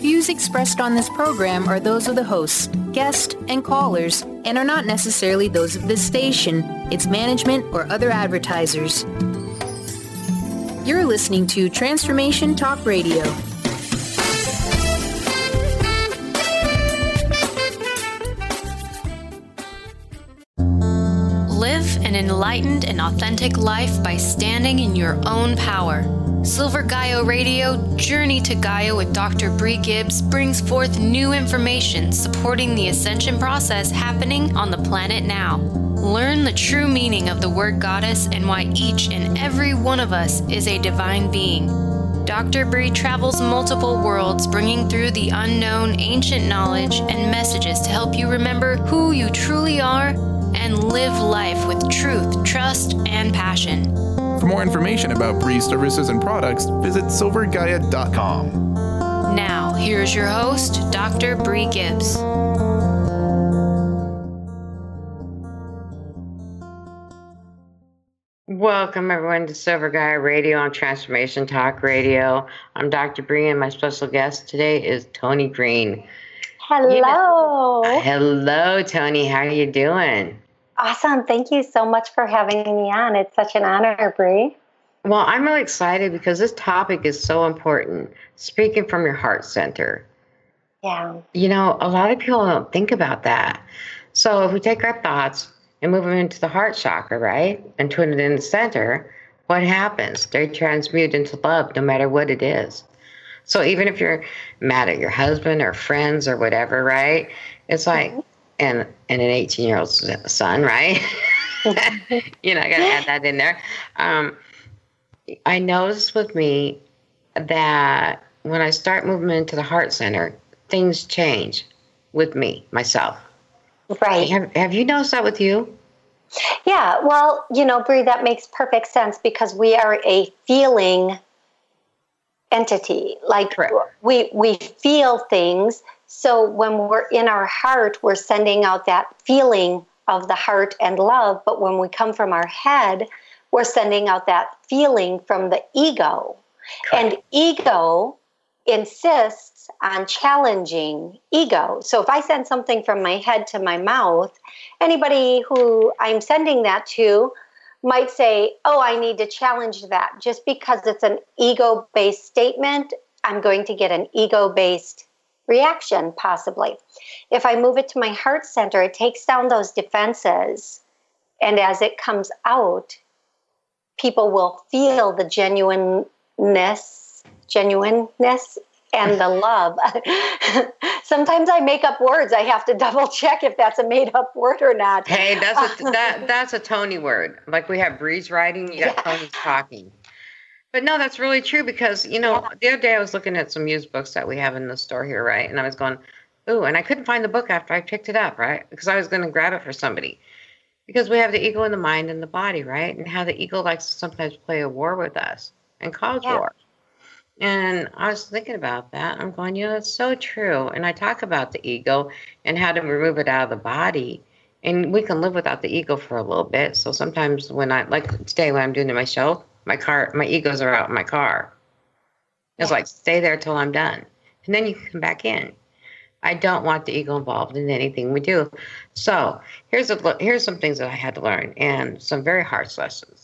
views expressed on this program are those of the hosts, guests, and callers, and are not necessarily those of this station, its management, or other advertisers. You're listening to Transformation Talk Radio. Live an enlightened and authentic life by standing in your own power. Silver Gaia Radio, Journey to Gaia with Dr. Bree Gibbs brings forth new information supporting the ascension process happening on the planet now. Learn the true meaning of the word goddess and why each and every one of us is a divine being. Dr. Bree travels multiple worlds, bringing through the unknown ancient knowledge and messages to help you remember who you truly are and live life with truth, trust, and passion. For more information about Bree's services and products, visit silvergaia.com. Now, here's your host, Dr. Bree Gibbs. Welcome, everyone, to Silver Gaia Radio on Transformation Talk Radio. I'm Dr. Bree, and my special guest today is Tony Green. Hello. Hello, Tony. How are you doing? Awesome. Thank you so much for having me on. It's such an honor, Bree. Well, I'm really excited because this topic is so important. Speaking from your heart center. Yeah. You know, a lot of people don't think about that. So if we take our thoughts and move them into the heart chakra, right, and put it in the center, what happens? They transmute into love no matter what it is. So even if you're mad at your husband or friends or whatever, right, it's like, and an 18-year-old son, right? You know, I got to add that in there. I noticed with me that when I start moving into the heart center, things change with me, myself. Right. Have you noticed that with you? Yeah. Well, you know, Bree, that makes perfect sense because we are a feeling entity. Like we feel things. So when we're in our heart, we're sending out that feeling of the heart and love. But when we come from our head, we're sending out that feeling from the ego. Correct. And ego insists on challenging ego. So if I send something from my head to my mouth, anybody who I'm sending that to might say, oh, I need to challenge that. Just because it's an ego-based statement, I'm going to get an ego-based reaction, possibly. If I move it to my heart center, it takes down those defenses. And as it comes out, people will feel the genuineness and the love. Sometimes I make up words. I have to double check if that's a made up word or not. Hey, that's a Tony word. Like we have Bree's writing, you got Tony's talking. But no, that's really true because, you know, the other day I was looking at some used books that we have in the store here, right? And I was going, ooh, and I couldn't find the book after I picked it up, right? Because I was going to grab it for somebody. Because we have the ego in the mind and the body, right? And how the ego likes to sometimes play a war with us and cause war. And I was thinking about that. I'm going, you know, that's so true. And I talk about the ego and how to remove it out of the body. And we can live without the ego for a little bit. So sometimes when like today when I'm doing my show, my egos are out in my car. It's like, stay there till I'm done. And then you can come back in. I don't want the ego involved in anything we do. So here's some things that I had to learn and some very harsh lessons.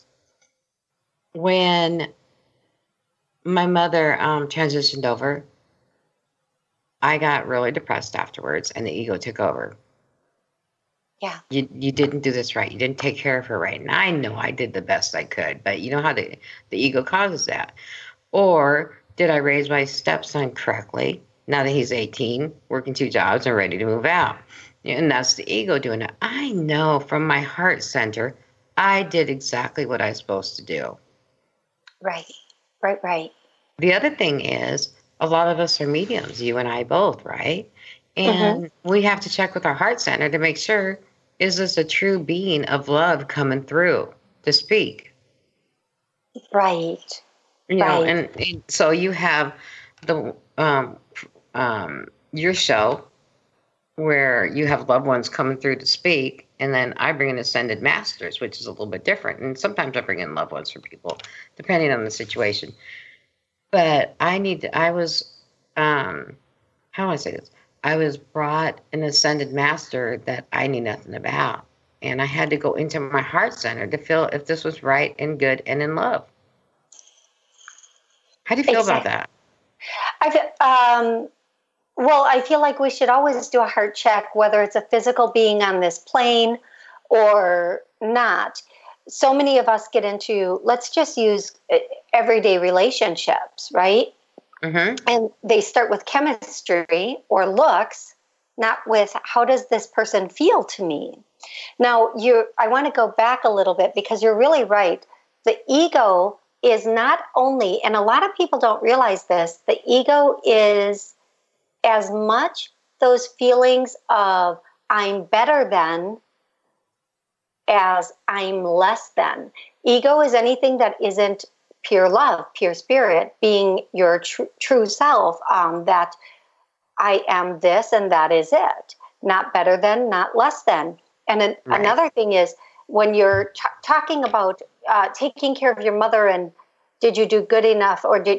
When my mother transitioned over, I got really depressed afterwards and the ego took over. Yeah. You didn't do this right. You didn't take care of her right. And I know I did the best I could, but you know how the ego causes that. Or did I raise my stepson correctly? Now that he's 18, working 2 jobs and ready to move out. And that's the ego doing it. I know from my heart center, I did exactly what I was supposed to do. Right. The other thing is, a lot of us are mediums, you and I both, right? And we have to check with our heart center to make sure, is this a true being of love coming through to speak? Right. You know, and so you have the your show where you have loved ones coming through to speak, and then I bring in ascended masters, which is a little bit different. And sometimes I bring in loved ones for people, depending on the situation. But I was how do I say this? I was brought an ascended master that I knew nothing about. And I had to go into my heart center to feel if this was right and good and in love. How do you feel about that? Well, I feel like we should always do a heart check, whether it's a physical being on this plane or not. So many of us get into, let's just use everyday relationships, right? Mm-hmm. And they start with chemistry or looks, not with how does this person feel to me? Now, I want to go back a little bit because you're really right. The ego is not only, and a lot of people don't realize this, the ego is as much those feelings of I'm better than as I'm less than. Ego is anything that isn't pure love, pure spirit, being your true self, that I am this and that is it. Not better than, not less than. And then another thing is when you're talking about taking care of your mother and did you do good enough or did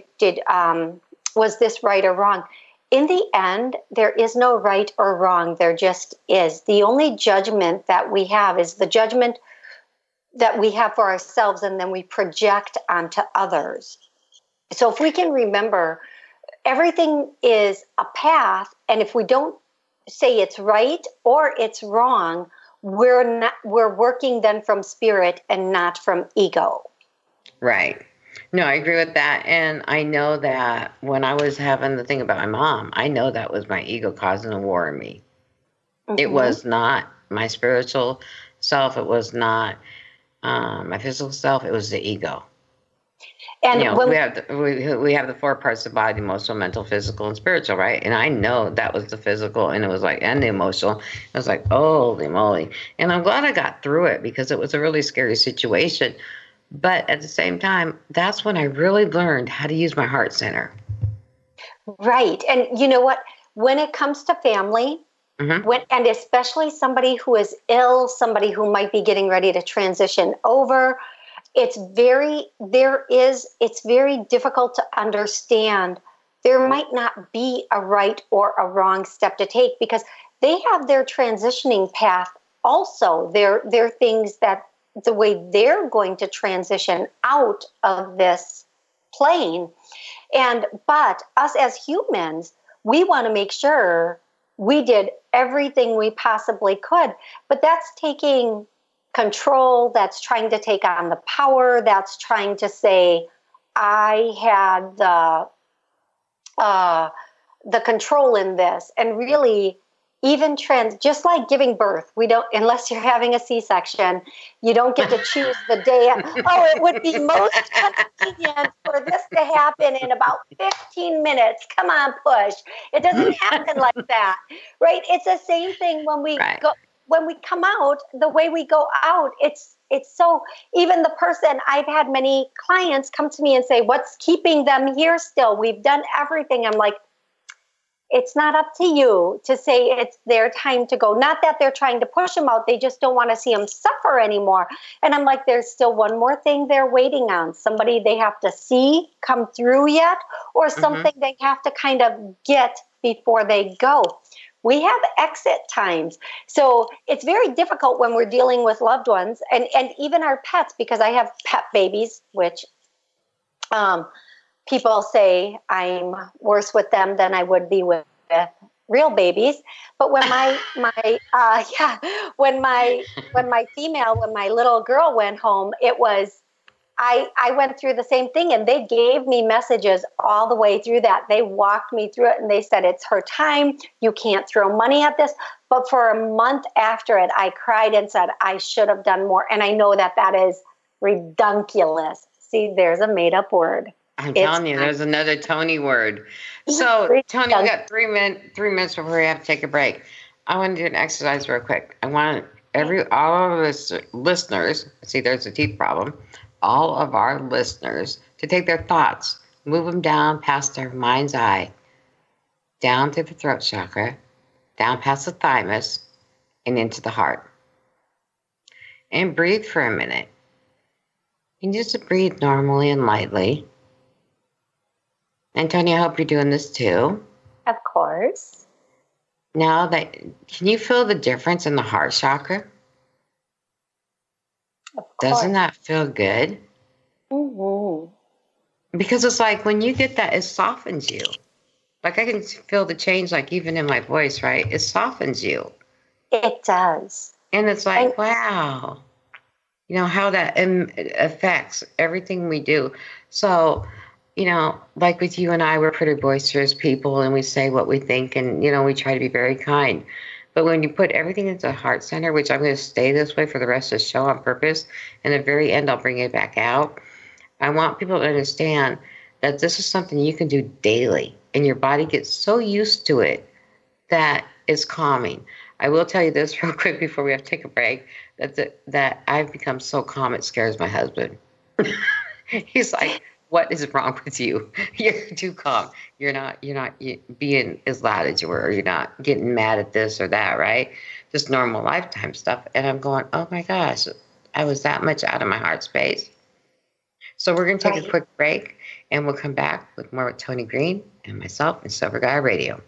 was this right or wrong? In the end, there is no right or wrong. There just is. The only judgment that we have is the judgment that we have for ourselves and then we project onto others. So if we can remember, everything is a path, and if we don't say it's right or it's wrong, we're working then from spirit and not from ego. Right. No, I agree with that. And I know that when I was having the thing about my mom, I know that was my ego causing a war in me. Mm-hmm. It was not my spiritual self. It was not my physical self. It was the ego. And we have the four parts of the body: emotional, mental, physical, and spiritual, right? And I know that was the physical, and it was like, and the emotional. I was like, holy moly! And I'm glad I got through it because it was a really scary situation. But at the same time, that's when I really learned how to use my heart center. Right. And you know what? When it comes to family, mm-hmm. And especially somebody who is ill, somebody who might be getting ready to transition over, it's very difficult to understand. There might not be a right or a wrong step to take because they have their transitioning path also. They're things that the way they're going to transition out of this plane. But us as humans, we want to make sure we did everything we possibly could. But that's taking control, that's trying to take on the power, that's trying to say, I had the control in this. And really, even just like giving birth, we don't, unless you're having a C-section, you don't get to choose the day. It would be most convenient for this to happen in about 15 minutes. Come on, push. It doesn't happen like that, right? It's the same thing when we go, when we come out, the way we go out, it's so, even the person, I've had many clients come to me and say, what's keeping them here still? We've done everything. I'm like, it's not up to you to say it's their time to go. Not that they're trying to push them out. They just don't want to see them suffer anymore. And I'm like, there's still one more thing they're waiting on. Somebody they have to see come through yet, or something they have to kind of get before they go. We have exit times. So it's very difficult when we're dealing with loved ones and even our pets, because I have pet babies, which people say I'm worse with them than I would be with real babies. But when my little girl went home, it was, I went through the same thing, and they gave me messages all the way through that. They walked me through it, and they said, it's her time. You can't throw money at this. But for a month after it, I cried and said, I should have done more. And I know that is redunculous. See, there's a made up word. I'm telling you, there's another Tony word. So, Tony, we got 3 minutes before we have to take a break. I want to do an exercise real quick. I want all of us listeners, see, there's a teeth problem, all of our listeners to take their thoughts, move them down past their mind's eye, down through the throat chakra, down past the thymus, and into the heart. And breathe for a minute. And just breathe normally and lightly. And Tony, I hope you're doing this too. Of course. Now can you feel the difference in the heart chakra? Of course. Doesn't that feel good? Mm-hmm. Because it's like when you get that, it softens you. Like I can feel the change, like even in my voice, right? It softens you. It does. And it's like, wow, how that affects everything we do. So, like with you and I, we're pretty boisterous people and we say what we think and, we try to be very kind. But when you put everything into the heart center, which I'm going to stay this way for the rest of the show on purpose, and at the very end, I'll bring it back out. I want people to understand that this is something you can do daily and your body gets so used to it that it's calming. I will tell you this real quick before we have to take a break, that I've become so calm it scares my husband. He's like, what is wrong with you? You're too calm. You're not being as loud as you were, or you're not getting mad at this or that, right? Just normal lifetime stuff. And I'm going, oh my gosh, I was that much out of my heart space. So we're going to take a quick break and we'll come back with more with Tony Green and myself and Silver Gaia Radio.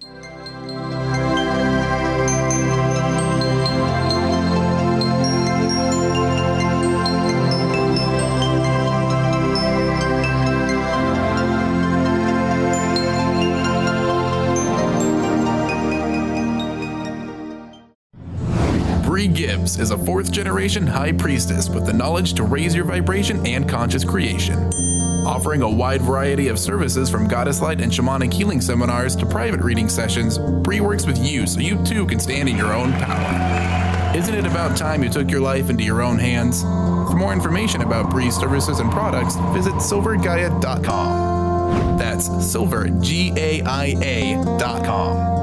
Bree Gibbs is a 4th-generation high priestess with the knowledge to raise your vibration and conscious creation. Offering a wide variety of services from goddess light and shamanic healing seminars to private reading sessions, Bree works with you so you too can stand in your own power. Isn't it about time you took your life into your own hands? For more information about Bree's services and products, visit silvergaia.com. That's silvergaia.com.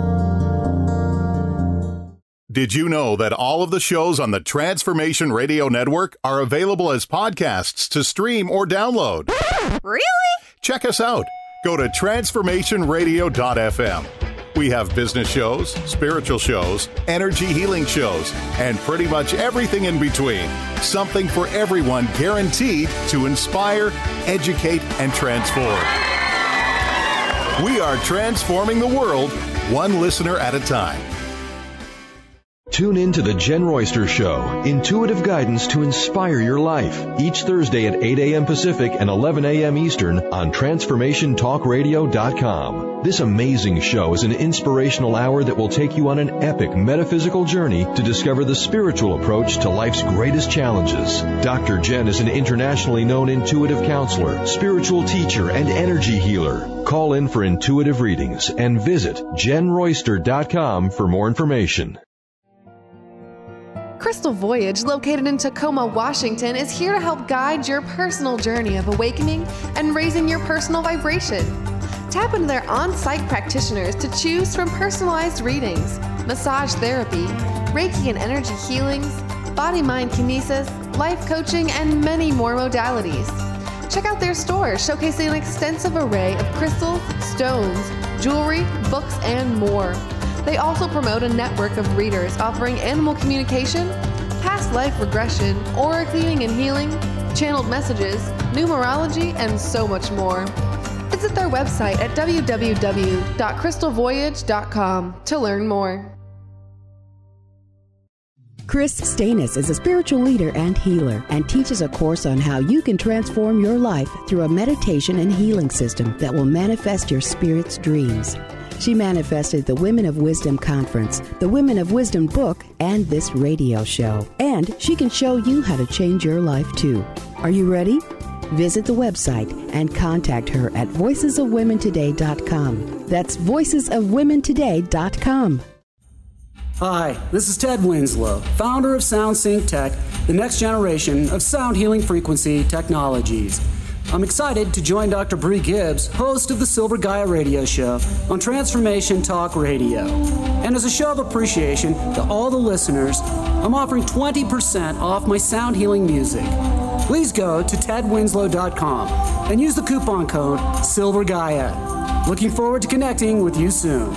Did you know that all of the shows on the Transformation Radio Network are available as podcasts to stream or download? Really? Check us out. Go to transformationradio.fm. We have business shows, spiritual shows, energy healing shows, and pretty much everything in between. Something for everyone, guaranteed to inspire, educate, and transform. We are transforming the world, one listener at a time. Tune in to The Jen Royster Show, intuitive guidance to inspire your life, each Thursday at 8 a.m. Pacific and 11 a.m. Eastern on TransformationTalkRadio.com. This amazing show is an inspirational hour that will take you on an epic metaphysical journey to discover the spiritual approach to life's greatest challenges. Dr. Jen is an internationally known intuitive counselor, spiritual teacher, and energy healer. Call in for intuitive readings and visit JenRoyster.com for more information. Crystal Voyage, located in Tacoma, Washington, is here to help guide your personal journey of awakening and raising your personal vibration. Tap into their on-site practitioners to choose from personalized readings, massage therapy, Reiki and energy healings, body-mind kinesis, life coaching, and many more modalities. Check out their store, showcasing an extensive array of crystals, stones, jewelry, books, and more. They also promote a network of readers offering animal communication, past life regression, aura cleaning and healing, channeled messages, numerology, and so much more. Visit their website at www.crystalvoyage.com to learn more. Chris Stanis is a spiritual leader and healer and teaches a course on how you can transform your life through a meditation and healing system that will manifest your spirit's dreams. She manifested the Women of Wisdom Conference, the Women of Wisdom book, and this radio show. And she can show you how to change your life too. Are you ready? Visit the website and contact her at voicesofwomentoday.com. That's voicesofwomentoday.com. Hi, this is Ted Winslow, founder of SoundSync Tech, the next generation of sound healing frequency technologies. I'm excited to join Dr. Bree Gibbs, host of the Silver Gaia Radio Show on Transformation Talk Radio. And as a show of appreciation to all the listeners, I'm offering 20% off my sound healing music. Please go to tedwinslow.com and use the coupon code SilverGaia. Looking forward to connecting with you soon.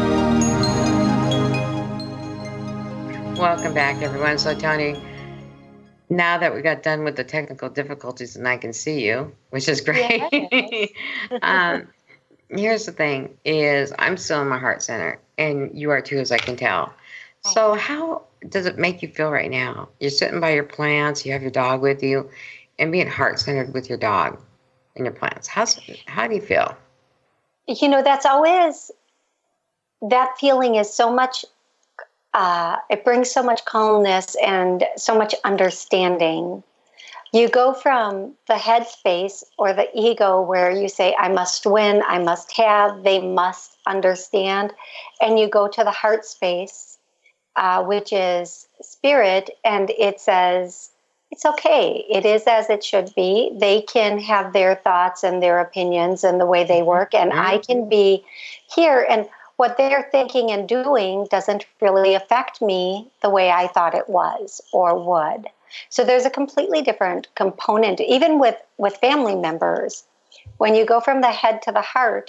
Welcome back, everyone. So, Tony, Now that we got done with the technical difficulties and I can see you, which is great. Yes. Here's the thing is I'm still in my heart center, and you are too, as I can tell. So how does it make you feel right now? You're sitting by your plants, you have your dog with you, and being heart-centered with your dog and your plants. How do you feel? You know, that's always, that feeling is so much, it brings so much calmness and so much understanding. You go from the head space or the ego where you say, I must win, I must have, they must understand. And you go to the heart space, which is spirit, and it says, it's okay. It is as it should be. They can have their thoughts and their opinions and the way they work, and I can be here. And what they're thinking and doing doesn't really affect me the way I thought it was or would. So there's a completely different component, even with family members. When you go from the head to the heart,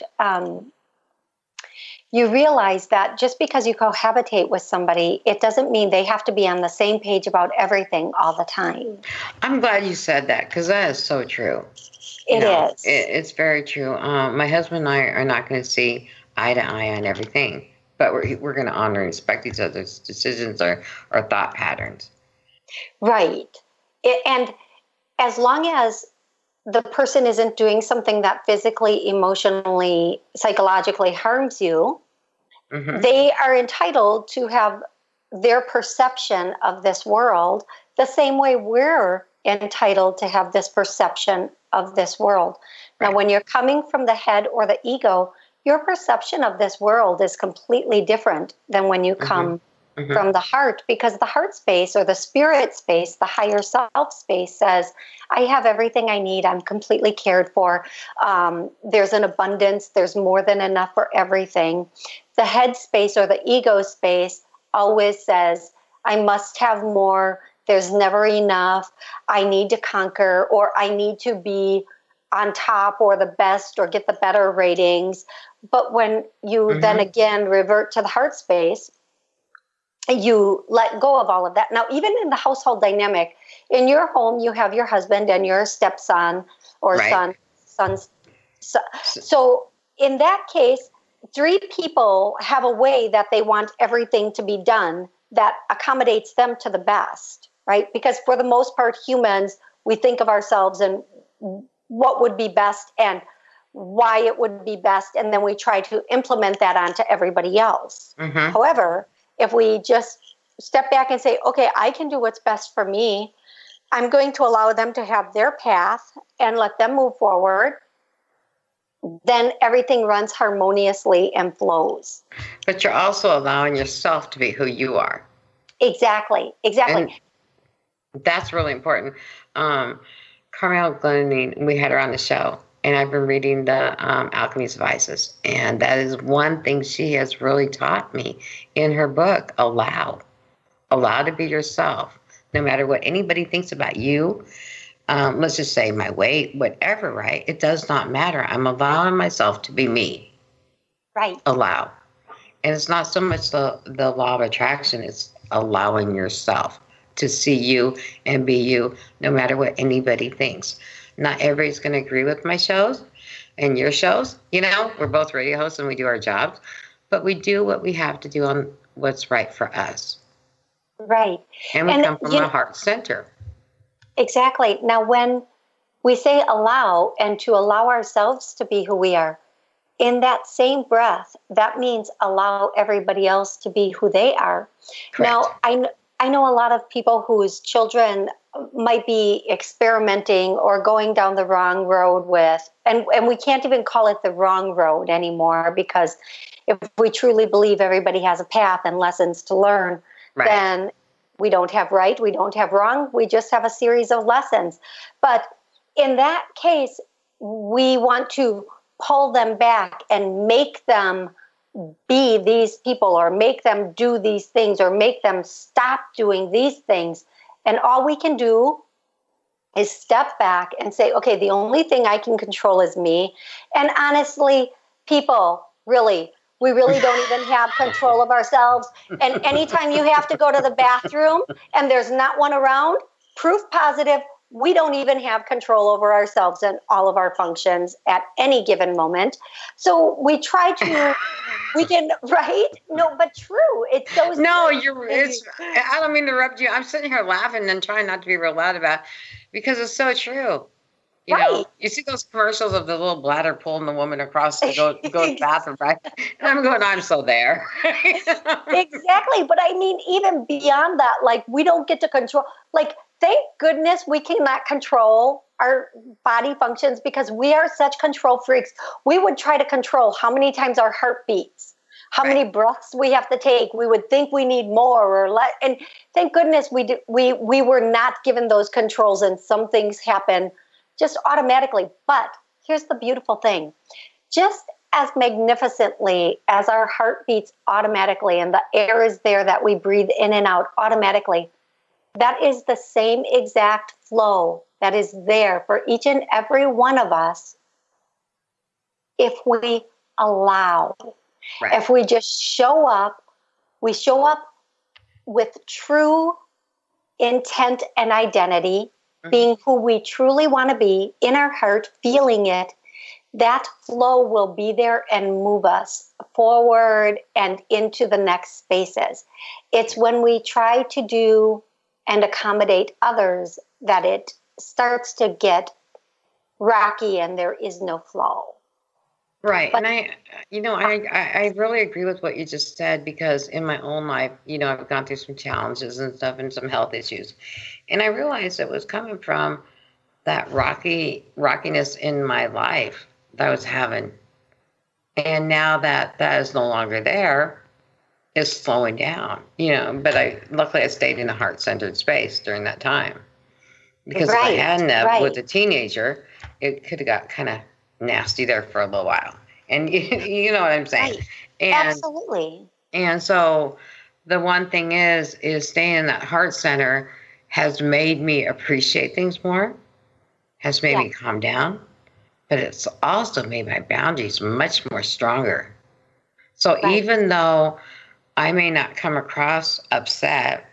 you realize that just because you cohabitate with somebody, it doesn't mean they have to be on the same page about everything all the time. I'm glad you said that, because that is so true. It is. It's very true. My husband and I are not going to see eye to eye on everything, but we're going to honor and respect each other's decisions or thought patterns. Right. And as long as the person isn't doing something that physically, emotionally, psychologically harms you, they are entitled to have their perception of this world the same way we're entitled to have this perception of this world. Right. Now, when you're coming from the head or the ego, your perception of this world is completely different than when you come from the heart, because the heart space or the spirit space, the higher self space says, I have everything I need. I'm completely cared for. There's an abundance. There's more than enough for everything. The head space or the ego space always says, I must have more. There's never enough. I need to conquer, or I need to be on top or the best or get the better ratings. But when you then again revert to the heart space, you let go of all of that. Now, even in the household dynamic, in your home, you have your husband and your stepson or sons. So in that case, 3 people have a way that they want everything to be done that accommodates them to the best, right? Because for the most part, humans, we think of ourselves and what would be best and why it would be best, and then we try to implement that onto everybody else. However, if we just step back and say, okay, I can do what's best for me, I'm going to allow them to have their path and let them move forward, then everything runs harmoniously and flows. But you're also allowing yourself to be who you are. Exactly. And that's really important. Carmel Glennon, we had her on the show, and I've been reading the Alchemy's Vices, and that is one thing she has really taught me in her book. Allow to be yourself, no matter what anybody thinks about you. Let's just say my weight, whatever, right? It does not matter. I'm allowing myself to be me. Right. Allow. And it's not so much the law of attraction, it's allowing yourself to see you and be you, no matter what anybody thinks. Not everybody's going to agree with my shows and your shows. You know, we're both radio hosts and we do our jobs, but we do what we have to do on what's right for us. Right. And we come from a heart center. Exactly. Now, when we say allow and to allow ourselves to be who we are, in that same breath, that means allow everybody else to be who they are. Correct. Now, I know a lot of people whose children might be experimenting or going down the wrong road with, and we can't even call it the wrong road anymore, because if we truly believe everybody has a path and lessons to learn, then we don't have right, we don't have wrong, we just have a series of lessons. But in that case, we want to pull them back and make them be these people, or make them do these things, or make them stop doing these things. And all we can do is step back and say, okay, the only thing I can control is me. And honestly, people, we really don't even have control of ourselves. And anytime you have to go to the bathroom and there's not one around, proof positive. We don't even have control over ourselves and all of our functions at any given moment. So we try to, we can, right? No, but true. It's so. No, I don't mean to interrupt you. I'm sitting here laughing and trying not to be real loud about it because it's so true. You know, you see those commercials of the little bladder pulling the woman across to go to the bathroom, right? And I'm going, I'm so there. Exactly. But I mean, even beyond that, like we don't get to control, like, thank goodness we cannot control our body functions because we are such control freaks. We would try to control how many times our heart beats, how many breaths we have to take. We would think we need more or less. And thank goodness we were not given those controls, and some things happen just automatically. But here's the beautiful thing. Just as magnificently as our heart beats automatically and the air is there that we breathe in and out automatically, that is the same exact flow that is there for each and every one of us if we allow. Right. If we just show up, we show up with true intent and identity, being who we truly want to be in our heart, feeling it, that flow will be there and move us forward and into the next spaces. It's when we try to do and accommodate others that it starts to get rocky and there is no flow. Right. But, and I really agree with what you just said, because in my own life, I've gone through some challenges and stuff and some health issues. And I realized it was coming from that rockiness in my life that I was having. And now that is no longer there, it's slowing down, but luckily I stayed in a heart-centered space during that time. Because if I hadn't with a teenager, it could have got kind of nasty there for a little while. And you know what I'm saying? Right. And, absolutely. And so the one thing is staying in that heart center has made me appreciate things more, has made me calm down, but it's also made my boundaries much more stronger. So even though I may not come across upset,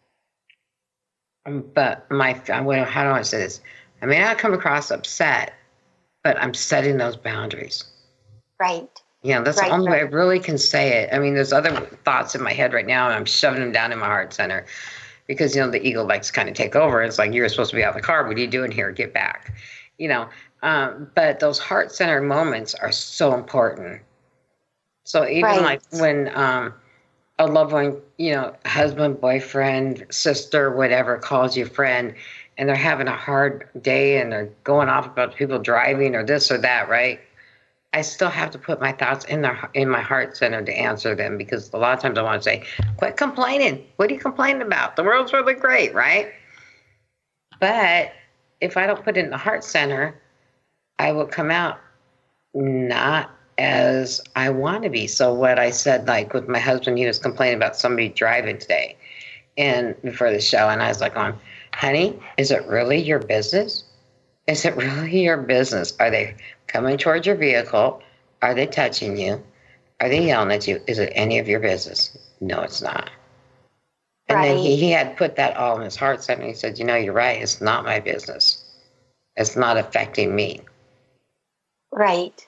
but how do I say this? I may not come across upset, but I'm setting those boundaries. Right. That's the only way I really can say it. I mean, there's other thoughts in my head right now, and I'm shoving them down in my heart center because, the ego likes to kind of take over. It's like, you're supposed to be out of the car. What are you doing here? Get back. But those heart center moments are so important. So even like when a loved one, husband, boyfriend, sister, whatever, calls you friend, and they're having a hard day and they're going off about people driving or this or that, right? I still have to put my thoughts in my heart center to answer them, because a lot of times I want to say, quit complaining. What are you complaining about? The world's really great, right? But if I don't put it in the heart center, I will come out not as I want to be. So what I said, like with my husband, he was complaining about somebody driving today and before the show. And I was like, honey, is it really your business? Is it really your business? Are they coming towards your vehicle? Are they touching you? Are they yelling at you? Is it any of your business? No, it's not. And then he had put that all in his heart center. He said, you're right. It's not my business. It's not affecting me. Right.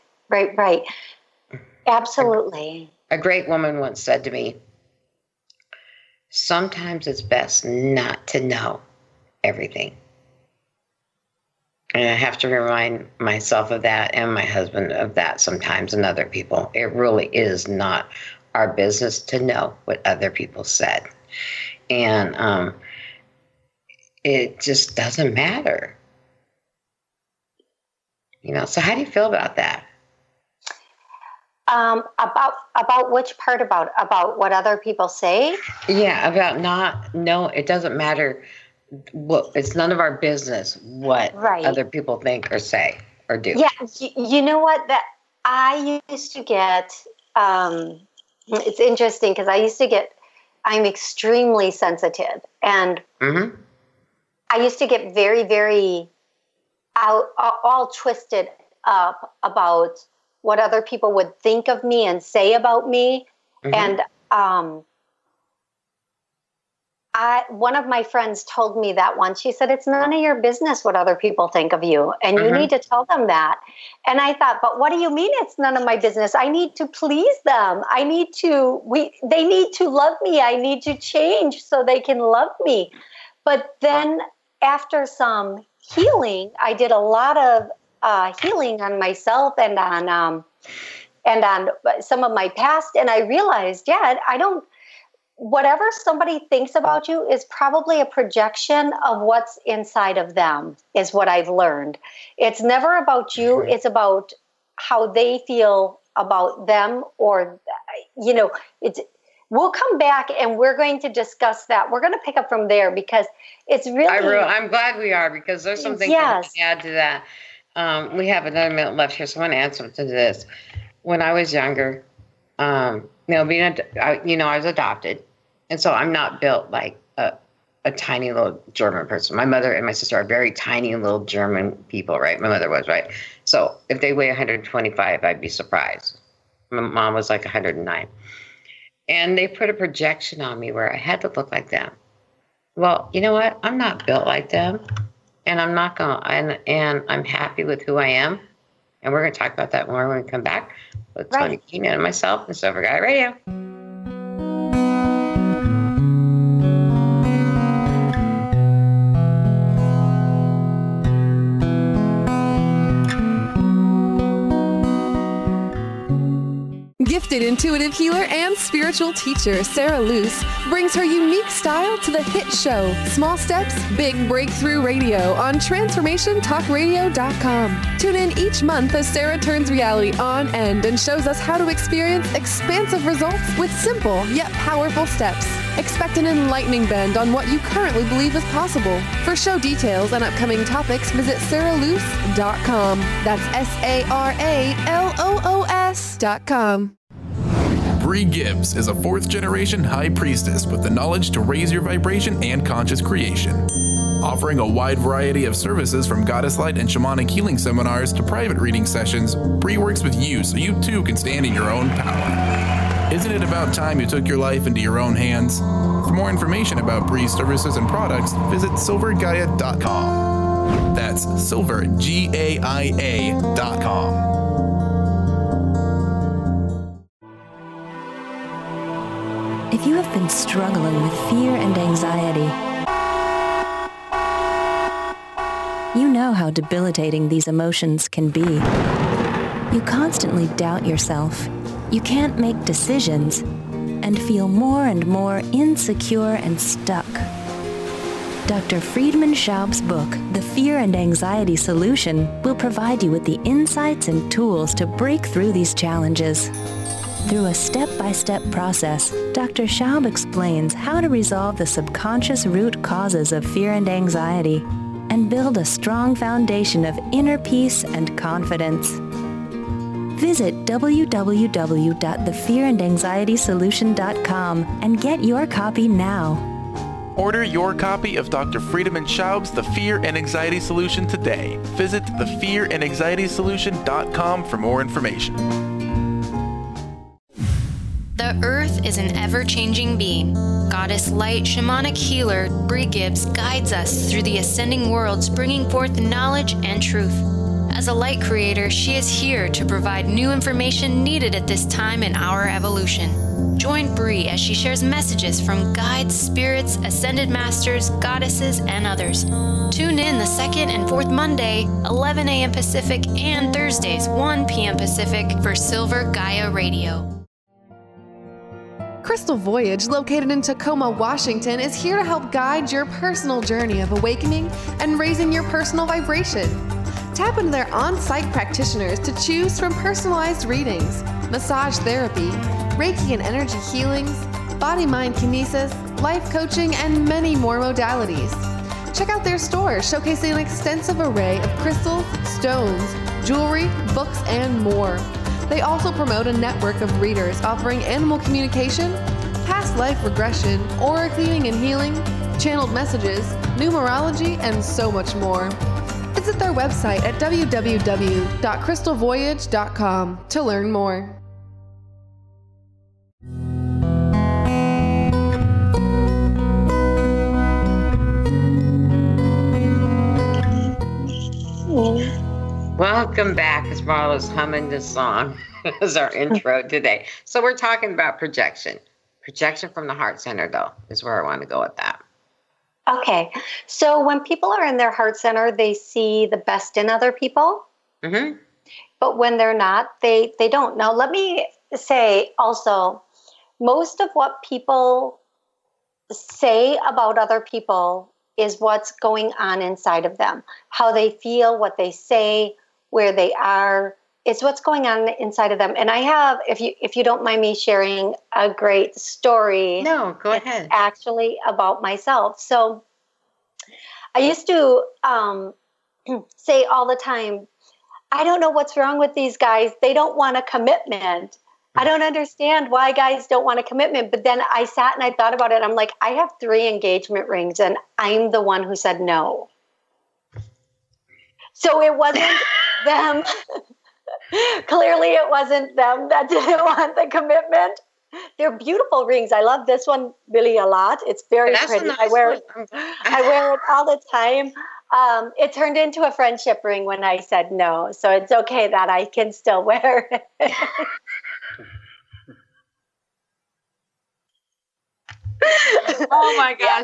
Absolutely. A great woman once said to me, sometimes it's best not to know everything. And I have to remind myself of that and my husband of that sometimes, and other people. It really is not our business to know what other people said. And it just doesn't matter. So how do you feel about that? About which part about what other people say? Yeah, about it doesn't matter. Well, it's none of our business what other people think or say or do. Yeah, you know what? That I used to get. It's interesting because I used to get. I'm extremely sensitive, and I used to get very, very all twisted up about what other people would think of me and say about me, and one of my friends told me that once. She said, it's none of your business what other people think of you. And you need to tell them that. And I thought, but what do you mean it's none of my business? I need to please them. They need to love me. I need to change so they can love me. But then after some healing, I did a lot of healing on myself and on some of my past. And I realized, whatever somebody thinks about you is probably a projection of what's inside of them, is what I've learned. It's never about you. It's about how they feel about them, or, we'll come back and we're going to discuss that. We're going to pick up from there because it's really... I'm glad we are, because there's some things I can add to that. We have another minute left here, so I want to answer to this. When I was younger, I was adopted. And so I'm not built like a tiny little German person. My mother and my sister are very tiny little German people, right? My mother was, right? So if they weigh 125, I'd be surprised. My mom was like 109. And they put a projection on me where I had to look like them. Well, you know what? I'm not built like them. And I'm not going to, and I'm happy with who I am. And we're going to talk about that more when we come back with Tony Keenan and myself and Silver Gaia Radio. Gifted intuitive healer and spiritual teacher Sarah Luce brings her unique style to the hit show Small Steps, Big Breakthrough Radio on TransformationTalkRadio.com. Tune in each month as Sarah turns reality on end and shows us how to experience expansive results with simple yet powerful steps. Expect an enlightening bend on what you currently believe is possible. For show details and upcoming topics, visit SarahLuce.com. That's SarahLoos.com. Bree Gibbs is a fourth-generation high priestess with the knowledge to raise your vibration and conscious creation. Offering a wide variety of services from Goddess Light and Shamanic Healing seminars to private reading sessions, Bree works with you so you too can stand in your own power. Isn't it about time you took your life into your own hands? For more information about Bree's services and products, visit silvergaia.com. That's silvergaia.com. If you have been struggling with fear and anxiety, you know how debilitating these emotions can be. You constantly doubt yourself, you can't make decisions, and feel more and more insecure and stuck. Dr. Friedemann Schaub's book, The Fear and Anxiety Solution, will provide you with the insights and tools to break through these challenges. Through a step-by-step process, Dr. Schaub explains how to resolve the subconscious root causes of fear and anxiety and build a strong foundation of inner peace and confidence. Visit www.thefearandanxietysolution.com and get your copy now. Order your copy of Dr. Friedemann Schaub's The Fear and Anxiety Solution today. Visit thefearandanxietysolution.com for more information. The Earth is an ever-changing being. Goddess Light Shamanic Healer Bree Gibbs guides us through the ascending worlds, bringing forth knowledge and truth. As a light creator, she is here to provide new information needed at this time in our evolution. Join Bree as she shares messages from guides, spirits, ascended masters, goddesses, and others. Tune in the second and fourth Monday, 11 a.m. Pacific, and Thursdays, 1 p.m. Pacific for Silver Gaia Radio. Crystal Voyage, located in Tacoma, Washington, is here to help guide your personal journey of awakening and raising your personal vibration. Tap into their on-site practitioners to choose from personalized readings, massage therapy, Reiki and energy healings, body-mind kinesis, life coaching, and many more modalities. Check out their store showcasing an extensive array of crystals, stones, jewelry, books, and more. They also promote a network of readers offering animal communication, past life regression, aura cleaning and healing, channeled messages, numerology, and so much more. Visit their website at www.crystalvoyage.com to learn more. Welcome back, as Marla's humming this song as our intro today. So we're talking about projection. Projection from the heart center, though, is where I want to go with that. Okay. So when people are in their heart center, they see the best in other people. Mm-hmm. But when they're not, they don't. Now, let me say also, most of what people say about other people is what's going on inside of them. How they feel, what they say, where they are, it's what's going on inside of them. And I have, if you don't mind me sharing a great story. No, go ahead. Actually about myself. So I used to say all the time, I don't know what's wrong with these guys. They don't want a commitment. I don't understand why guys don't want a commitment. But then I sat and I thought about it. I'm like, I have 3 engagement rings and I'm the one who said no. So it wasn't them. Clearly it wasn't them that didn't want the commitment. They're beautiful rings. I love this one really a lot. It's very pretty. Nice I wear it all the time. It turned into a friendship ring when I said no. So it's okay that I can still wear it. Oh my gosh!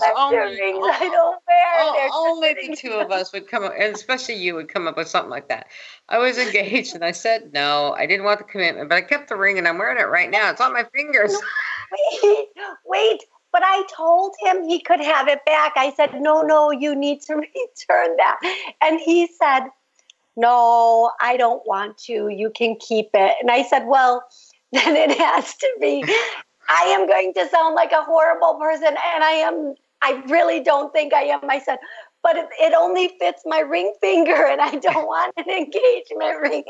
Only the 2 of us would come up, and especially you would come up with something like that. I was engaged, and I said no. I didn't want the commitment, but I kept the ring, and I'm wearing it right now. It's on my fingers. Wait! But I told him he could have it back. I said, no, you need to return that, and he said, no, I don't want to. You can keep it. And I said, well, then it has to be. I am going to sound like a horrible person, and I really don't think I am. I said, but it only fits my ring finger, and I don't want an engagement ring.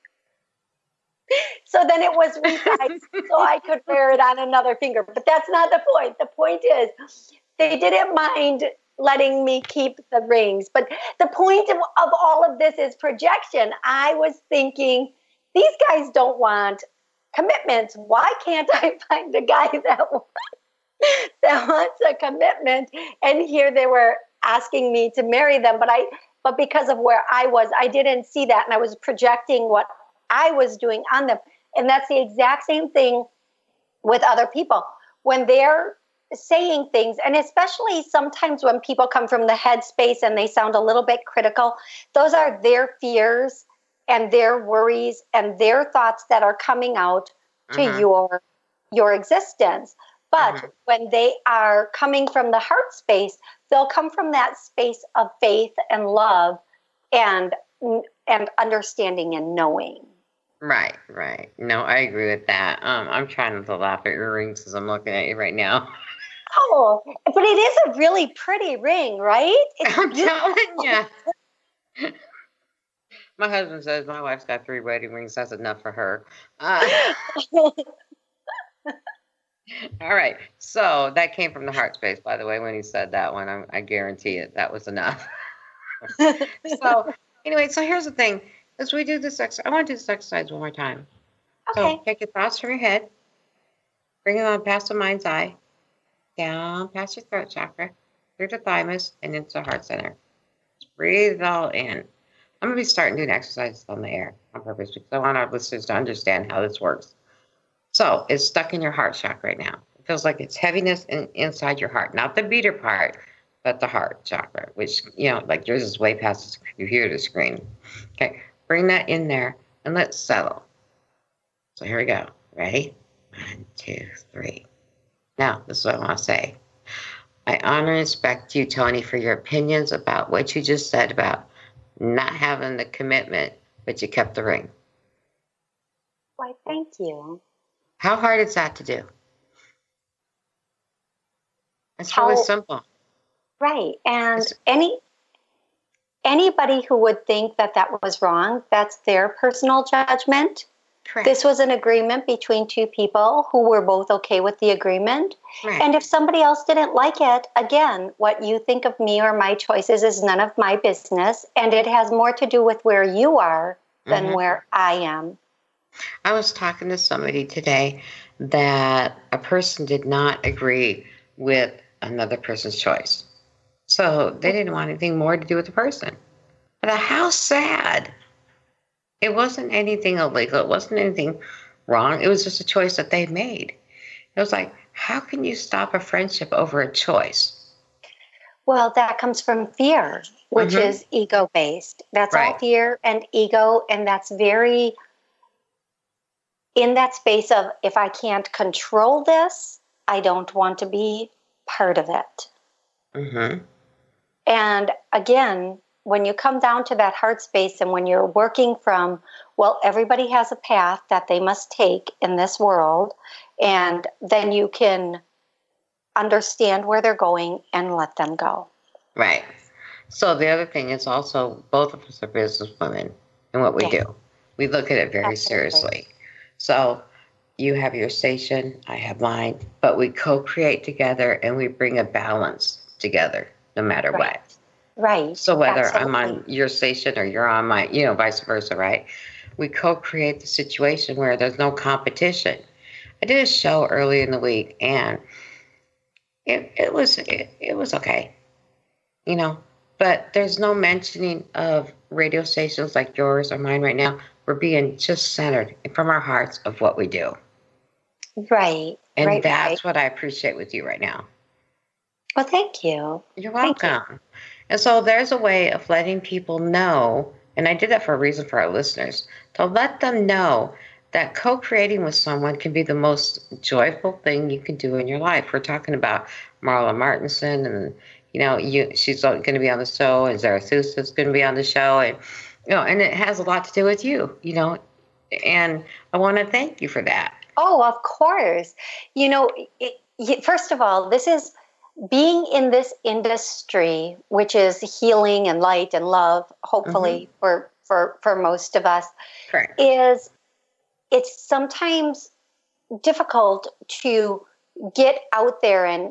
So then it was resized so I could wear it on another finger. But that's not the point. The point is they didn't mind letting me keep the rings. But the point of all of this is projection. I was thinking, these guys don't want commitments. Why can't I find a guy that wants a commitment? And here they were asking me to marry them, but because of where I was, I didn't see that, and I was projecting what I was doing on them. And that's the exact same thing with other people when they're saying things, and especially sometimes when people come from the head space and they sound a little bit critical. Those are their fears and their worries and their thoughts that are coming out to your existence. But when they are coming from the heart space, they'll come from that space of faith and love and understanding and knowing. Right. No, I agree with that. I'm trying not to laugh at your rings because I'm looking at you right now. Oh, but it is a really pretty ring, right? I'm telling you. My husband says my wife's got 3 wedding rings. That's enough for her. All right. So that came from the heart space, by the way, when he said that one. I guarantee it. That was enough. So anyway, so here's the thing. As we do this exercise, I want to do this exercise one more time. Okay. So take your thoughts from your head, bring them on past the mind's eye, down past your throat chakra, through the thymus, and into the heart center. Just breathe it all in. I'm going to be starting doing exercises on the air on purpose because I want our listeners to understand how this works. So it's stuck in your heart chakra right now. It feels like it's heaviness inside your heart, not the beater part, but the heart chakra, which, like yours is way past the computer screen. Okay, bring that in there and let's settle. So here we go. Ready? 1, 2, 3. Now, this is what I want to say. I honor and respect you, Tony, for your opinions about what you just said about not having the commitment, but you kept the ring. Why, thank you. How hard is that to do? It's really simple. Right. And anybody who would think that was wrong, that's their personal judgment. Correct. This was an agreement between 2 people who were both okay with the agreement. Right. And if somebody else didn't like it, again, what you think of me or my choices is none of my business. And it has more to do with where you are than where I am. I was talking to somebody today that a person did not agree with another person's choice. So they didn't want anything more to do with the person. But how sad It wasn't anything illegal. It wasn't anything wrong. It was just a choice that they made. It was like, how can you stop a friendship over a choice? Well, that comes from fear, which is ego-based. That's all fear and ego, and that's very in that space of, if I can't control this, I don't want to be part of it. Mm-hmm. And again, when you come down to that heart space and when you're working from, well, everybody has a path that they must take in this world, and then you can understand where they're going and let them go. Right. So the other thing is also, both of us are business women in what we do. We look at it very seriously. So you have your station, I have mine, but we co-create together and we bring a balance together no matter what. Right. So whether I'm on your station or you're on my, vice versa, right? We co-create the situation where there's no competition. I did a show early in the week, and it was okay, but there's no mentioning of radio stations like yours or mine right now. We're being just centered from our hearts of what we do. Right. And that's what I appreciate with you right now. Well, thank you. You're welcome. And so there's a way of letting people know, and I did that for a reason for our listeners, to let them know that co-creating with someone can be the most joyful thing you can do in your life. We're talking about Marla Martenson, and she's going to be on the show, and Zarathustra is going to be on the show, and and it has a lot to do with you, and I want to thank you for that. Oh, of course. First of all, this is being in this industry, which is healing and light and love, hopefully for most of us. Correct. It's sometimes difficult to get out there and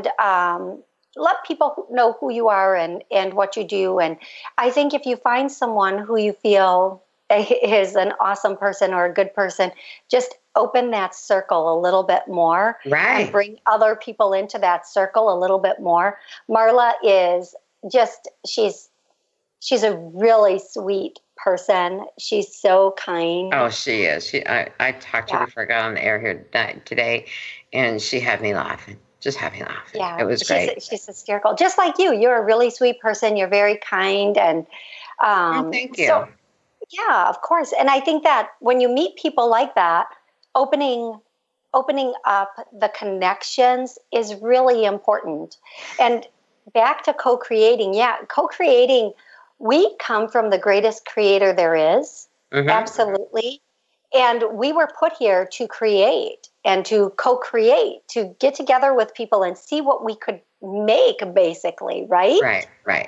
let people know who you are and what you do. And I think if you find someone who you feel is an awesome person or a good person, just open that circle a little bit more. Right. And bring other people into that circle a little bit more. Marla is just, she's a really sweet person. She's so kind. Oh, she is. I talked to her before I got on the air here today, and she had me laughing. Just had me laughing. Yeah, it was great. She's hysterical. Just like you. You're a really sweet person. You're very kind. And thank you. So, yeah, of course. And I think that when you meet people like that, opening up the connections is really important. And back to co-creating. Yeah, co-creating, we come from the greatest creator there is. Mm-hmm. Absolutely. And we were put here to create and to co-create, to get together with people and see what we could make, basically, right? Right.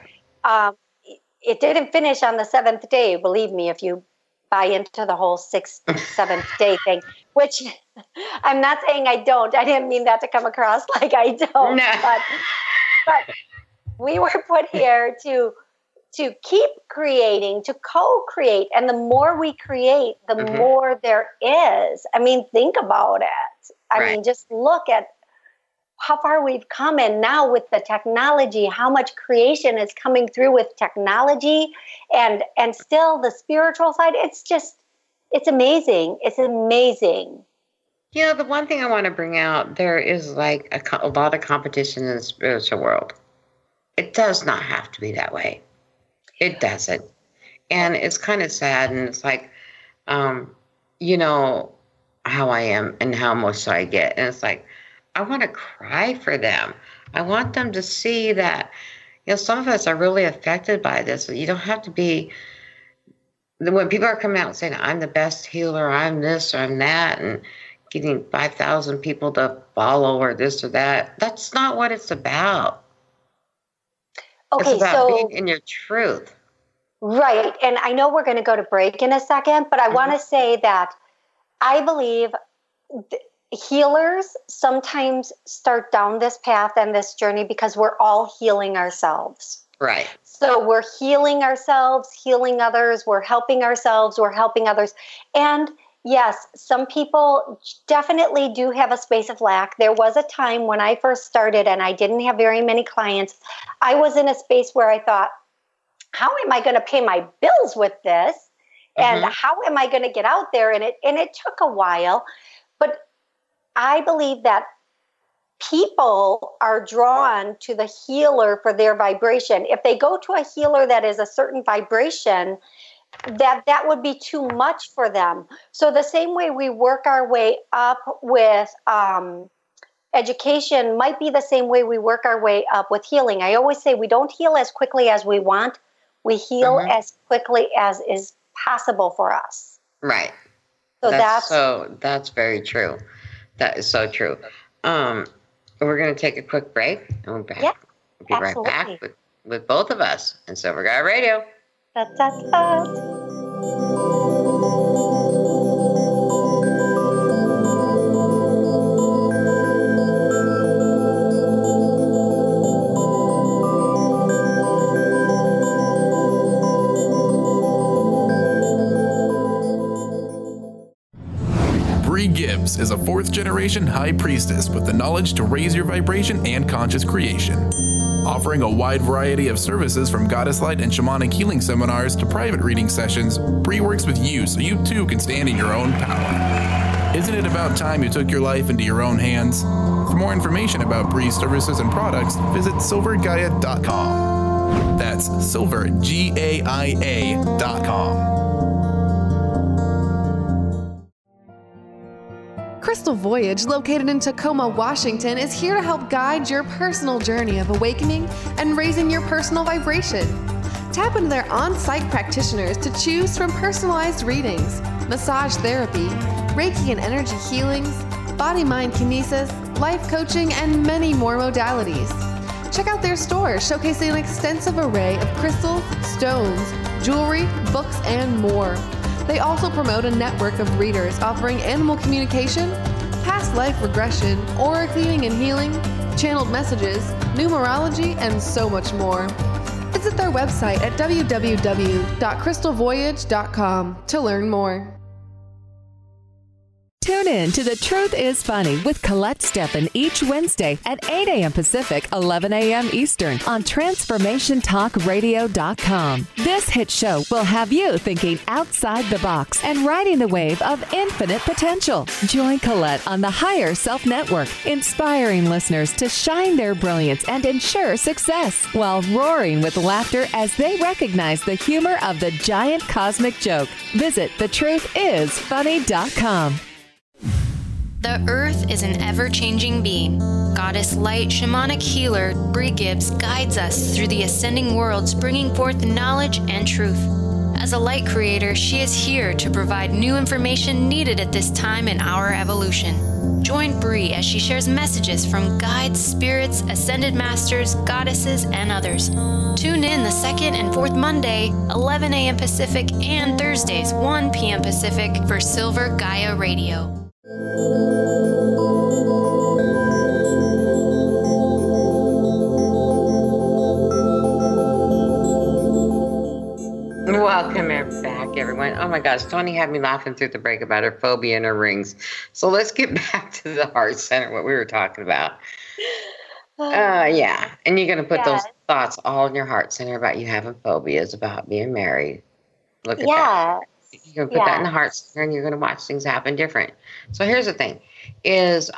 It didn't finish on the seventh day, believe me, if you buy into the whole sixth, seventh day thing, which I'm not saying I don't. I didn't mean that to come across like I don't. No. But we were put here to keep creating, to co-create. And the more we create, the more there is. I mean, think about it. I mean, just look at how far we've come. And now with the technology, how much creation is coming through with technology and still the spiritual side. It's amazing. It's amazing. The one thing I want to bring out, there is like a lot of competition in the spiritual world. It does not have to be that way. It doesn't. And it's kind of sad. And it's like, how I am and how much I get. And it's like, I want to cry for them. I want them to see that, some of us are really affected by this. You don't have to be, when people are coming out and saying, I'm the best healer, I'm this or I'm that, and getting 5,000 people to follow or this or that, that's not what it's about. Okay, it's about being in your truth. Right. And I know we're going to go to break in a second, but I want to say that I believe healers sometimes start down this path and this journey because we're all healing ourselves. Right. So we're healing ourselves, healing others, we're helping ourselves, we're helping others. And yes, some people definitely do have a space of lack. There was a time when I first started and I didn't have very many clients. I was in a space where I thought, how am I going to pay my bills with this? And how am I going to get out there? And it took a while, but I believe that people are drawn to the healer for their vibration. If they go to a healer that is a certain vibration, that would be too much for them. So the same way we work our way up with education might be the same way we work our way up with healing. I always say we don't heal as quickly as we want. We heal as quickly as is possible for us. Right. So that's very true. That is so true. We're going to take a quick break, and we'll be right back with both of us and Silver Gaia Radio. Bree Gibbs is a fourth-generation high priestess with the knowledge to raise your vibration and conscious creation. Offering a wide variety of services from goddess light and shamanic healing seminars to private reading sessions, Bree works with you so you too can stand in your own power. Isn't it about time you took your life into your own hands? For more information about Bree's services and products, visit silvergaia.com. That's silvergaia.com. Crystal Voyage, located in Tacoma, Washington, is here to help guide your personal journey of awakening and raising your personal vibration. Tap into their on-site practitioners to choose from personalized readings, massage therapy, Reiki and energy healings, body-mind kinesis, life coaching, and many more modalities. Check out their store showcasing an extensive array of crystals, stones, jewelry, books, and more. They also promote a network of readers offering animal communication, past life regression, aura cleaning and healing, channeled messages, numerology, and so much more. Visit their website at www.crystalvoyage.com to learn more. Tune in to The Truth is Funny with Colette Steffen each Wednesday at 8 a.m. Pacific, 11 a.m. Eastern on TransformationTalkRadio.com. This hit show will have you thinking outside the box and riding the wave of infinite potential. Join Colette on the Higher Self Network, inspiring listeners to shine their brilliance and ensure success while roaring with laughter as they recognize the humor of the giant cosmic joke. Visit thetruthisfunny.com. The Earth is an ever-changing being. Goddess Light Shamanic Healer Bree Gibbs guides us through the ascending worlds, bringing forth knowledge and truth. As a light creator, she is here to provide new information needed at this time in our evolution. Join Bree as she shares messages from guides, spirits, ascended masters, goddesses, and others. Tune in the second and fourth Monday, 11 a.m. Pacific, and Thursdays, 1 p.m. Pacific for Silver Gaia Radio. Welcome back, everyone. Oh my gosh, Tony had me laughing through the break about her phobia and her rings. So let's get back to the heart center, what we were talking about. Yeah, and you're going to put those thoughts all in your heart center about you having phobias, about being married. Look at that. You're going to put that in the heart center, and you're going to watch things happen different. So here's the thing, is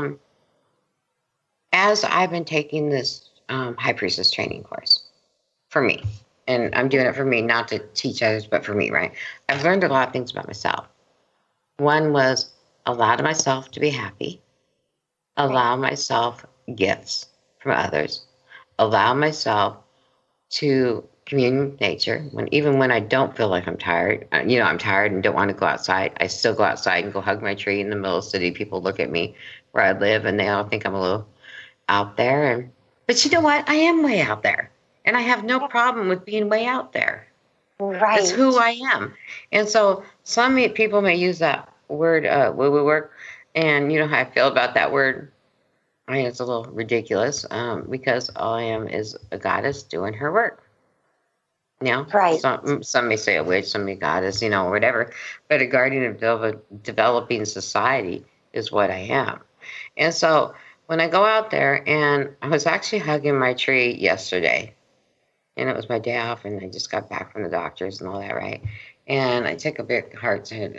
as I've been taking this High Priestess training course, for me, and I'm doing it for me, not to teach others, but for me, right? I've learned a lot of things about myself. One was allow myself to be happy, allow myself gifts from others, allow myself to commune with nature. Even when I don't feel like I'm tired, I'm tired and don't want to go outside, I still go outside and go hug my tree in the middle of the city. People look at me where I live and they all think I'm a little out there. But you know what? I am way out there. And I have no problem with being way out there. Right. It's who I am. And so some people may use that word, woo-woo work, and you know how I feel about that word. I mean, it's a little ridiculous because all I am is a goddess doing her work. Right. Some may say a witch, some may goddess, or whatever. But a guardian of developing society is what I am. And so when I go out there, and I was actually hugging my tree yesterday, and it was my day off, and I just got back from the doctors and all that, right? And I took a big heart-centered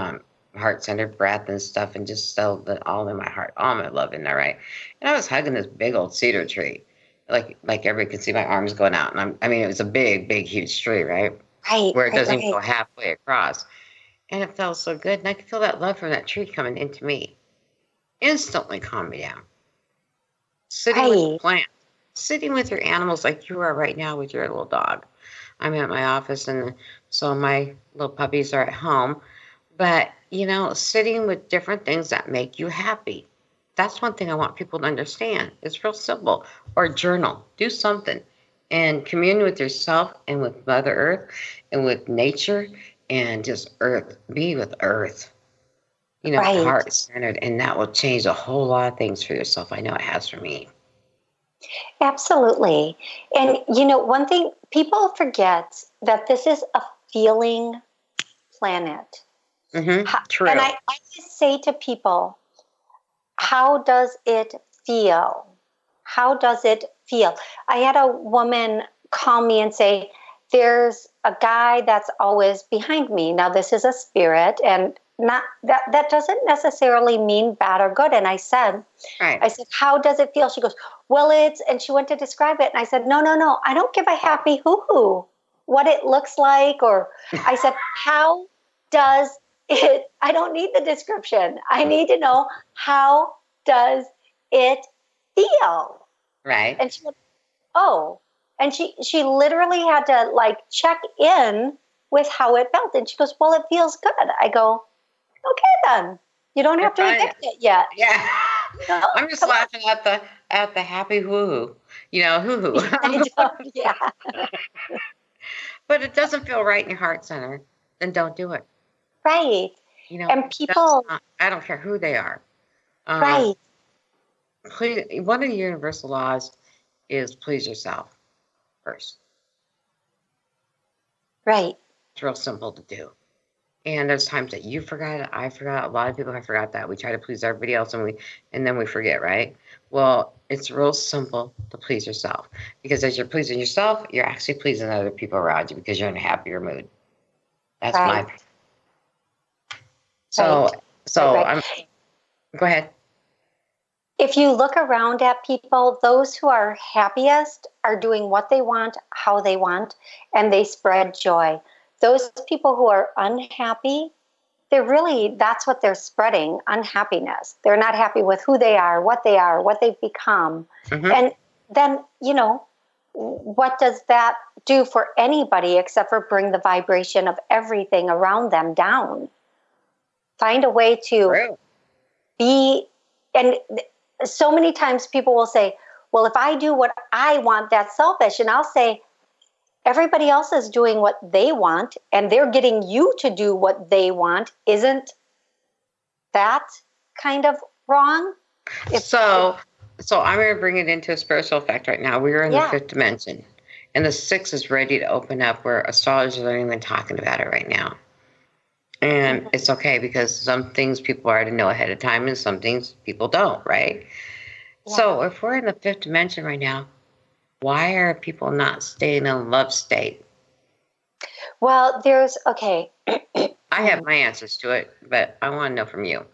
breath and stuff, and just settled it all in my heart, all my love in there, right? And I was hugging this big old cedar tree, like everybody can see my arms going out, and it was a big, huge tree, right? Right. Where it doesn't go halfway across, and it felt so good, and I could feel that love from that tree coming into me. Instantly calmed me down. Sitting with the plant, sitting with your animals like you are right now with your little dog. I'm at my office, and so my little puppies are at home. But, sitting with different things that make you happy. That's one thing I want people to understand. It's real simple. Or journal. Do something. And commune with yourself and with Mother Earth and with nature and just Earth. Be with Earth. Heart-centered. And that will change a whole lot of things for yourself. I know it has for me. Absolutely. And, one thing, people forget that this is a feeling planet. Mm-hmm. True. And I just say to people, how does it feel? How does it feel? I had a woman call me and say, there's a guy that's always behind me. Now, this is a spirit, and not that doesn't necessarily mean bad or good. And I said, how does it feel? She goes, well, and she went to describe it. And I said, no, I don't give a happy hoo-hoo what it looks like. Or I said, how does it, I don't need the description. I need to know, how does it feel? Right. And she went, oh, and she literally had to check in with how it felt. And she goes, well, it feels good. I go, okay, then you don't have to admit it yet. Yeah. I'm just laughing at the happy hoo-hoo, hoo-hoo. Yeah. But it doesn't feel right in your heart center, then don't do it. Right. And people, I don't care who they are. Right. One of the universal laws is please yourself first. Right. It's real simple to do. And there's times that you forgot it, I forgot, a lot of people have forgot that. We try to please everybody else and then we forget, right? Well, it's real simple to please yourself. Because as you're pleasing yourself, you're actually pleasing other people around you because you're in a happier mood. That's my opinion. So go ahead. If you look around at people, those who are happiest are doing what they want, how they want, and they spread joy. Those people who are unhappy, that's what they're spreading, unhappiness. They're not happy with who they are, what they've become. Mm-hmm. And then, what does that do for anybody except for bring the vibration of everything around them down? Find a way to be, and so many times people will say, well, if I do what I want, that's selfish. And I'll say, everybody else is doing what they want, and they're getting you to do what they want. Isn't that kind of wrong? So I'm going to bring it into a spiritual effect right now. We're in the fifth dimension, and the sixth is ready to open up where astrologers aren't even talking about it right now. And it's okay because some things people already know ahead of time and some things people don't, right? Yeah. So if we're in the fifth dimension right now, why are people not staying in a love state? Well, I have my answers to it, but I want to know from you.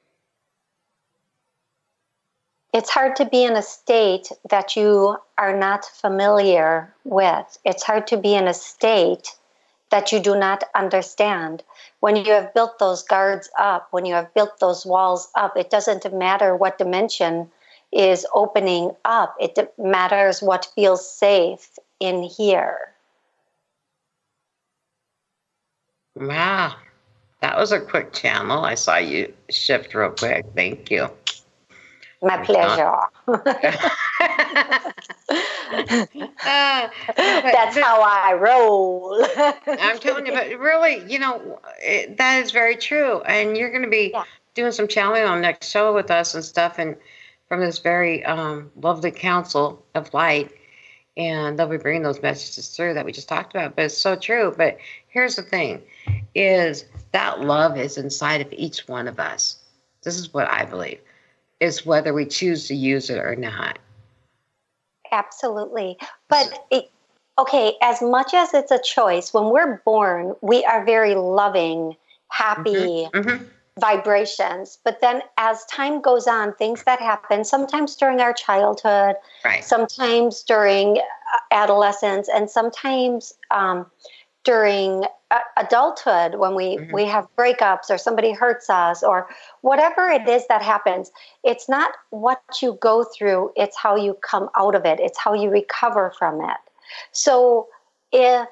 It's hard to be in a state that you are not familiar with. It's hard to be in a state that you do not understand. When you have built those guards up, when you have built those walls up, it doesn't matter what dimension is opening up. It matters what feels safe in here. Wow. That was a quick channel. I saw you shift real quick. Thank you. My pleasure. That's how I roll. I'm telling you, but really, that is very true. And you're going to be doing some channeling on the next show with us and stuff, and from this very lovely council of light, and they'll be bringing those messages through that we just talked about. But it's so true. But here's the thing, is that love is inside of each one of us. This is what I believe. Is whether we choose to use it or not. Absolutely. But okay, as much as it's a choice, when we're born, we are very loving, happy vibrations. But then as time goes on, things that happen, sometimes during our childhood, sometimes during adolescence, and sometimes during adulthood, when we have breakups or somebody hurts us or whatever it is that happens, it's not what you go through, it's how you come out of it. It's how you recover from it. So if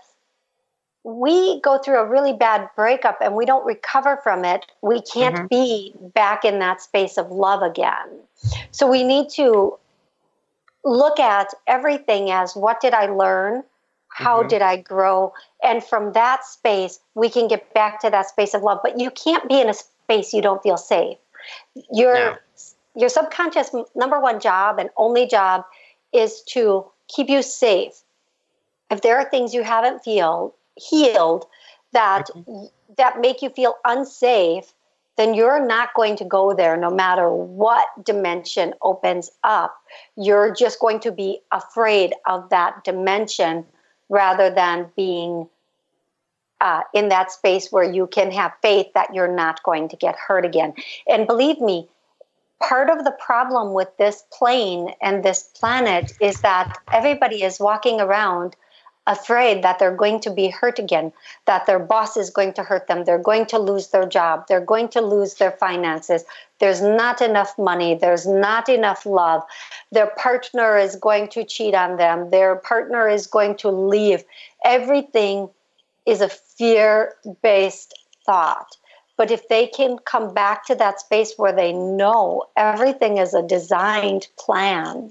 we go through a really bad breakup and we don't recover from it, we can't be back in that space of love again. So we need to look at everything as, what did I learn? How did I grow? And from that space, we can get back to that space of love. But you can't be in a space you don't feel safe. Your subconscious number one job and only job is to keep you safe. If there are things you haven't healed that make you feel unsafe, then you're not going to go there no matter what dimension opens up. You're just going to be afraid of that dimension rather than being in that space where you can have faith that you're not going to get hurt again. And believe me, part of the problem with this plane and this planet is that everybody is walking around afraid that they're going to be hurt again, that their boss is going to hurt them, they're going to lose their job, they're going to lose their finances, there's not enough money, there's not enough love, their partner is going to cheat on them, their partner is going to leave. Everything is a fear-based thought. But if they can come back to that space where they know everything is a designed plan,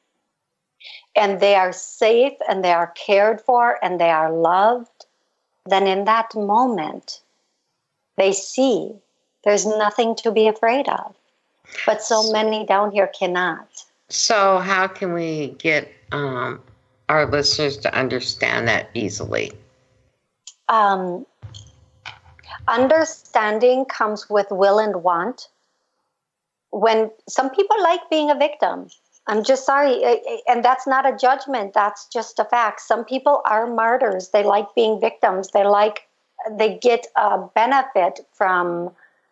and they are safe, and they are cared for, and they are loved, then in that moment, they see there's nothing to be afraid of. But so many down here cannot. So how can we get our listeners to understand that easily? Understanding comes with will and want. When some people like being a victim, I'm just sorry, and that's not a judgment, that's just a fact. Some people are martyrs. They like being victims. They get a benefit from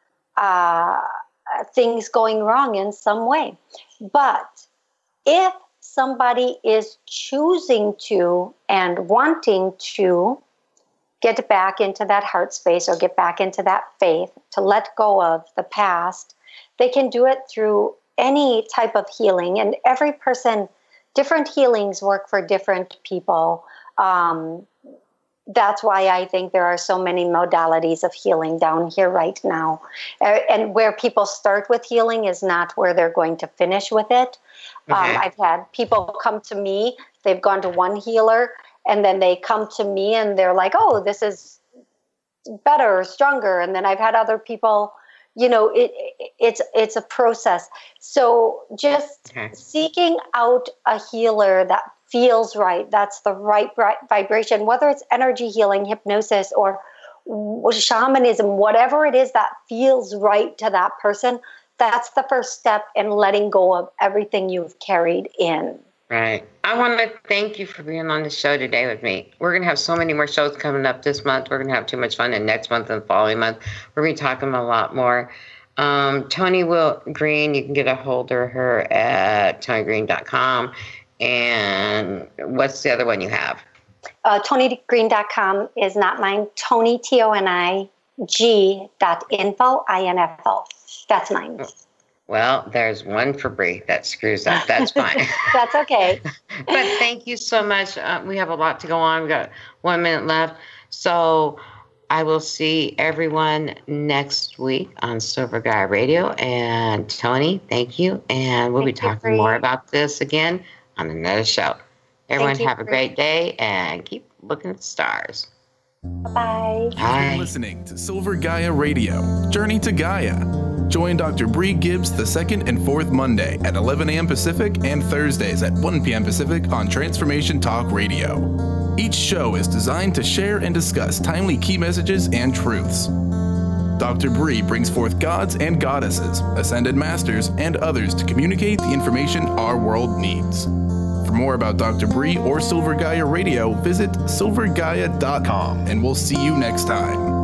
things going wrong in some way. But if somebody is choosing to and wanting to get back into that heart space or get back into that faith, to let go of the past, they can do it through any type of healing. And every person, different healings work for different people. That's why I think there are so many modalities of healing down here right now. And where people start with healing is not where they're going to finish with it. I've had people come to me, they've gone to one healer, and then they come to me and they're like, oh, this is better or stronger. And then I've had other people, it's a process. So just seeking out a healer that feels right, that's the right vibration, whether it's energy healing, hypnosis, or shamanism, whatever it is that feels right to that person, that's the first step in letting go of everything you've carried in. Right. I want to thank you for being on the show today with me. We're going to have so many more shows coming up this month. We're going to have too much fun, and next month and the following month, we're going to be talking a lot more. Toni Green, you can get a hold of her at tonigreen.com. And what's the other one you have? ToniGreen.com is not mine. Toni, TONIG.info, INFO. That's mine. Well, there's one for Bree that screws up. That's fine. That's okay. But thank you so much. We have a lot to go on. We've got 1 minute left. So I will see everyone next week on Silver Guy Radio. And Toni, thank you. And we'll be talking more about this again on another show. Everyone have a great day and keep looking at the stars. Bye-bye. You've been listening to Silver Gaia Radio, Journey to Gaia. Join Dr. Bree Gibbs the second and fourth Monday at 11 a.m. Pacific and Thursdays at 1 p.m. Pacific on Transformation Talk Radio. Each show is designed to share and discuss timely key messages and truths. Dr. Bree brings forth gods and goddesses, ascended masters, and others to communicate the information our world needs. For For more about Dr. Bree or Silver Gaia Radio, visit silvergaia.com, and we'll see you next time.